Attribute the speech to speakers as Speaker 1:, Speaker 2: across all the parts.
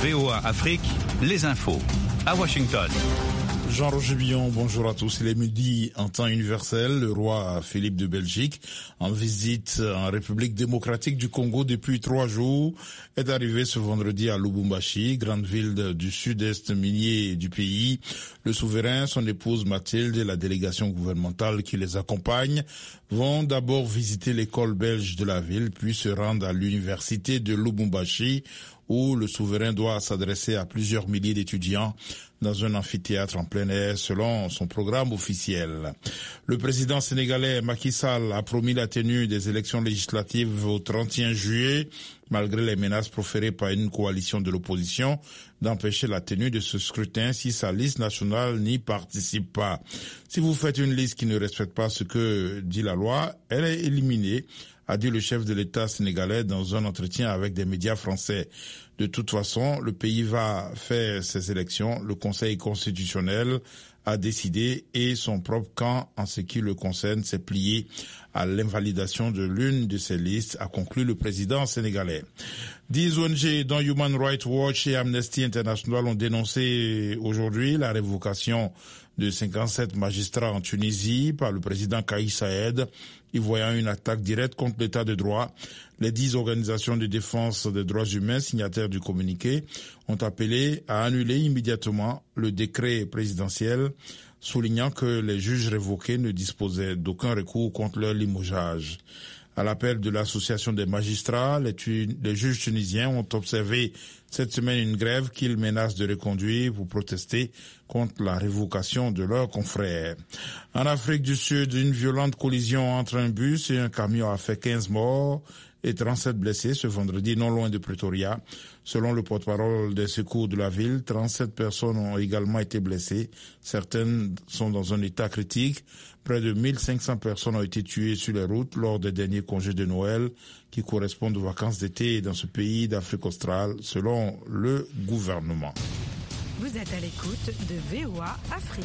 Speaker 1: VOA Afrique, les infos. À Washington.
Speaker 2: Jean-Roger Billon, bonjour à tous. Il est midi en temps universel. Le roi Philippe de Belgique, en visite en République démocratique du Congo depuis 3 jours, est arrivé ce vendredi à Lubumbashi, grande ville du sud-est minier du pays. Le souverain, son épouse Mathilde et la délégation gouvernementale qui les accompagne vont d'abord visiter l'école belge de la ville, puis se rendre à l'université de Lubumbashi, où le souverain doit s'adresser à plusieurs milliers d'étudiants dans un amphithéâtre en plein air selon son programme officiel. Le président sénégalais Macky Sall a promis la tenue des élections législatives au 31 juillet, malgré les menaces proférées par une coalition de l'opposition d'empêcher la tenue de ce scrutin si sa liste nationale n'y participe pas. Si vous faites une liste qui ne respecte pas ce que dit la loi, elle est éliminée, a dit le chef de l'État sénégalais dans un entretien avec des médias français. De toute façon, le pays va faire ses élections. Le Conseil constitutionnel a décidé et son propre camp, en ce qui le concerne, s'est plié à l'invalidation de l'une de ces listes, a conclu le président sénégalais. 10 ONG, dont Human Rights Watch et Amnesty International, ont dénoncé aujourd'hui la révocation de 57 magistrats en Tunisie par le président Kais Saied, y voyant une attaque directe contre l'état de droit. Les 10 organisations de défense des droits humains signataires du communiqué ont appelé à annuler immédiatement le décret présidentiel, soulignant que les juges révoqués ne disposaient d'aucun recours contre leur limogeage. À l'appel de l'association des magistrats, les juges tunisiens ont observé cette semaine une grève qu'ils menacent de reconduire pour protester contre la révocation de leurs confrères. En Afrique du Sud, une violente collision entre un bus et un camion a fait 15 morts et 37 blessés ce vendredi non loin de Pretoria. Selon le porte-parole des secours de la ville, 37 personnes ont également été blessées. Certaines sont dans un état critique. Près de 1500 personnes ont été tuées sur les routes lors des derniers congés de Noël qui correspondent aux vacances d'été dans ce pays d'Afrique australe, selon le gouvernement.
Speaker 3: Vous êtes à l'écoute de VOA Afrique.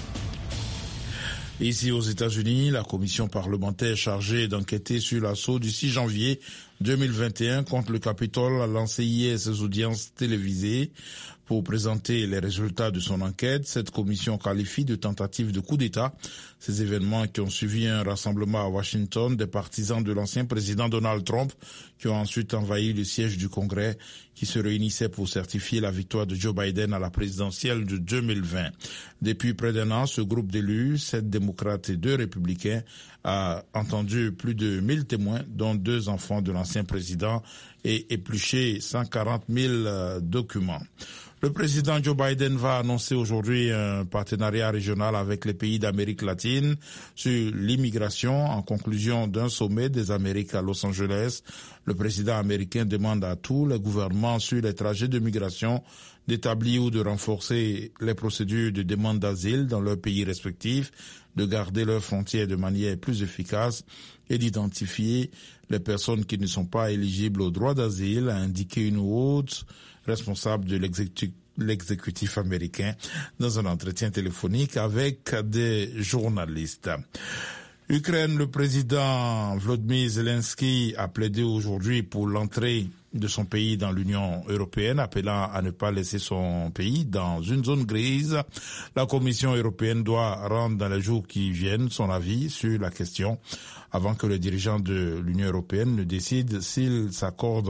Speaker 2: Ici aux États-Unis, la commission parlementaire chargée d'enquêter sur l'assaut du 6 janvier 2021 contre le Capitole a lancé hier ses audiences télévisées pour présenter les résultats de son enquête. Cette commission qualifie de tentative de coup d'État ces événements qui ont suivi un rassemblement à Washington des partisans de l'ancien président Donald Trump qui ont ensuite envahi le siège du Congrès qui se réunissait pour certifier la victoire de Joe Biden à la présidentielle de 2020. Depuis près d'1 an, ce groupe d'élus, 7 démocrates et 2 républicains, a entendu plus de 1000 témoins, dont 2 enfants de l'ancien président, et épluché 140 000 documents. Le président Joe Biden va annoncer aujourd'hui un partenariat régional avec les pays d'Amérique latine sur l'immigration en conclusion d'un sommet des Amériques à Los Angeles. Le président américain demande à tous les gouvernements sur les trajets de migration d'établir ou de renforcer les procédures de demande d'asile dans leurs pays respectifs, de garder leurs frontières de manière plus efficace et d'identifier les personnes qui ne sont pas éligibles au droit d'asile, a indiqué une haute responsable de l'exécutif américain dans un entretien téléphonique avec des journalistes. Ukraine, le président Volodymyr Zelensky a plaidé aujourd'hui pour l'entrée de son pays dans l'Union européenne, appelant à ne pas laisser son pays dans une zone grise. La Commission européenne doit rendre dans les jours qui viennent son avis sur la question avant que les dirigeants de l'Union européenne ne décident s'ils accordent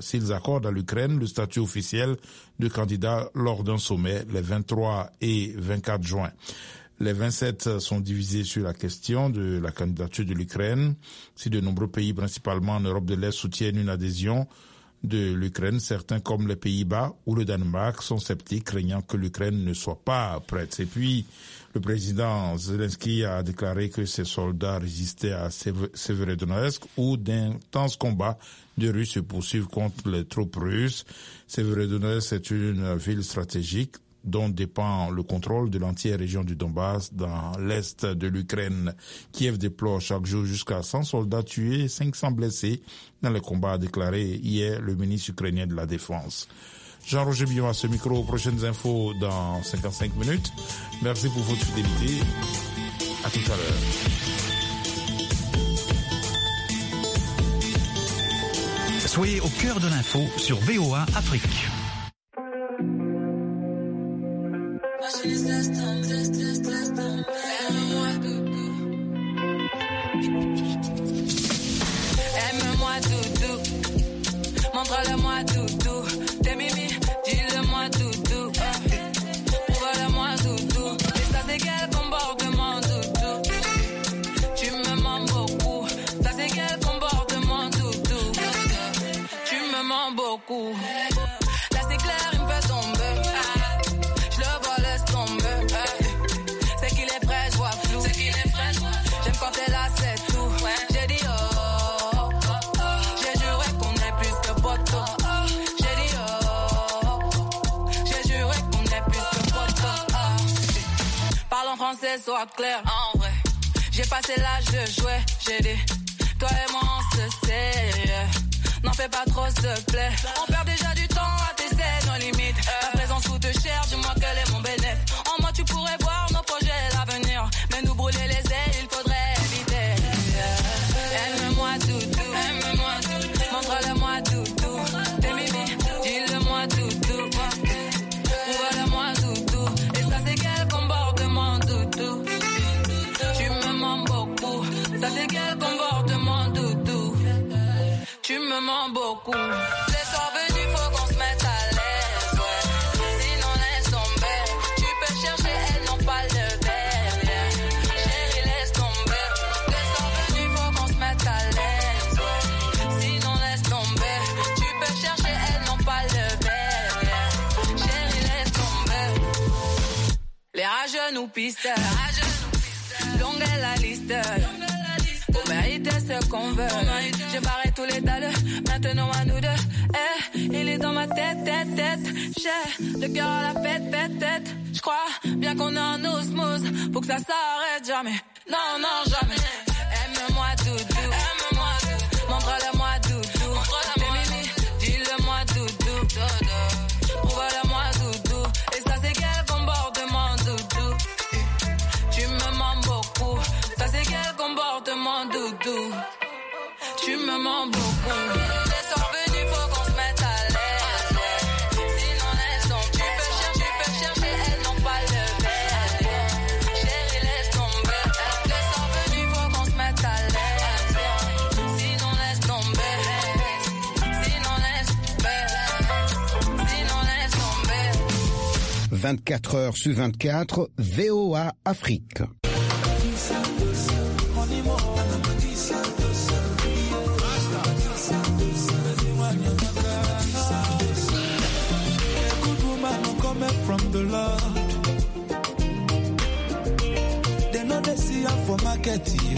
Speaker 2: à l'Ukraine le statut officiel de candidat lors d'un sommet les 23 et 24 juin. Les 27 sont divisés sur la question de la candidature de l'Ukraine. Si de nombreux pays, principalement en Europe de l'Est, soutiennent une adhésion de l'Ukraine, certains comme les Pays-Bas ou le Danemark sont sceptiques, craignant que l'Ukraine ne soit pas prête. Et puis, le président Zelensky a déclaré que ses soldats résistaient à Severodonetsk où d'intenses combats de Russes se poursuivent contre les troupes russes. Severodonetsk est une ville stratégique dont dépend le contrôle de l'entière région du Donbass dans l'est de l'Ukraine. Kiev déplore chaque jour jusqu'à 100 soldats tués et 500 blessés dans les combats, a déclaré hier le ministre ukrainien de la Défense. Jean-Roger Billon à ce micro. Prochaines infos dans 55 minutes. Merci pour votre fidélité. À tout à l'heure.
Speaker 1: Soyez au cœur de l'info sur VOA Afrique.
Speaker 4: doudou. Montre-le-moi doudou. T'es mimi, dis-le-moi doudou. Prouve-le-moi doudou. Et ça c'est quel comportement doudou. Tu me mens beaucoup. Ça c'est quel comportement doudou. Tu me mens beaucoup. Là c'est clair, il me fait tomber. Je le vois, laisse tomber. C'est qu'il est frais, je vois flou. J'aime quand t'es là, c'est tout. J'ai dit oh. J'ai juré qu'on est plus que potos. J'ai dit oh. J'ai juré qu'on est plus que potos. Parle en français, sois clair. En vrai, j'ai passé l'âge de jouer. J'ai dit, toi et moi on se sait. N'en fais pas trop, s'il te plaît. On perd déjà du temps à tester nos limites. Ta présence coûte cher, dis-moi quel est mon bénéfice. En moi tu pourrais voir nos projets, l'avenir. Mais nous brûler les ailes, il faudrait éviter. Aime-moi doudou, aime-moi doudou. Montre-le-moi doudou. T'es mimi, dis-le-moi doudou. Prouve-le-moi doudou. Et ça c'est quel comportement doudou. Tu me mens beaucoup. Ça c'est quel comportement doudou. Tu me mens beaucoup. Les soirs venus, faut qu'on se mette à l'aise, ouais. Sinon laisse tomber. Tu peux chercher, elles n'ont pas le verre, yeah. Chérie, laisse tomber. Les soirs venus, faut qu'on se mette à l'aise, ouais. Sinon laisse tomber. Tu peux chercher, elles n'ont pas le verre, yeah. Chérie, laisse tomber. Les rageux nous pistent. Longue est la liste. Pour mériter ce qu'on veut. J'ai barré tous les dalles, maintenant à nous deux. Il est dans ma tête. J'ai le cœur à la fête. J'crois bien qu'on est en osmose. Faut que ça s'arrête jamais. Non, jamais. Aime-moi doudou. Montre-le-moi doudou. T'es mimi, dis-le-moi doudou. Prouve-le-moi doudou. Et ça c'est quel comportement doudou. Tu me mens beaucoup. Ça c'est quel comportement doudou. Tu me mens beaucoup. Les soirs venus, faut qu'on se mette à l'aise, ouais. Sinon laisse tomber. Tu peux chercher, elles n'ont pas le verre, yeah. Chérie, laisse tomber. Les soirs venus, faut qu'on se mette à l'aise, yeah. Sinon laisse tomber. Sinon laisse tomber.
Speaker 5: 24 heures sur 24, VOA Afrique.
Speaker 6: From the Lord, they know they see her for marketing.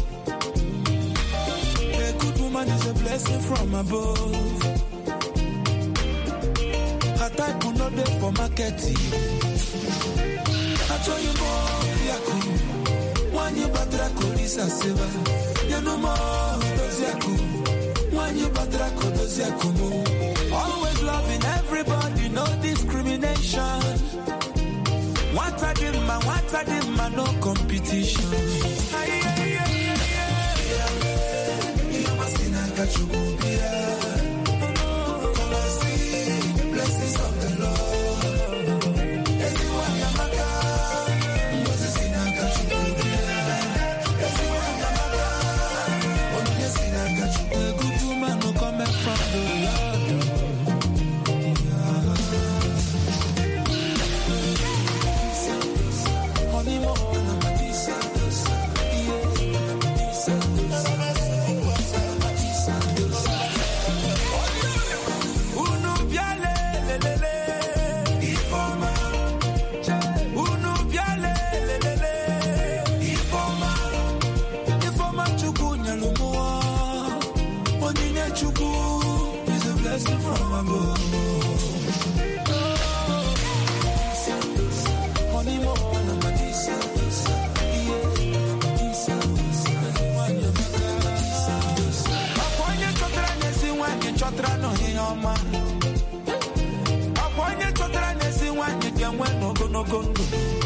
Speaker 6: A good woman is a blessing from above. Her type will not there for marketing. I tell you more, Yaku. One you batra kolisa seva. You know more, Yaku. One you batra kolisa yaku. Always loving everybody, no discrimination. What I did, man, no competition. Blessings of the Lord. Everyone a good woman no coming from the Lord. From above. Go.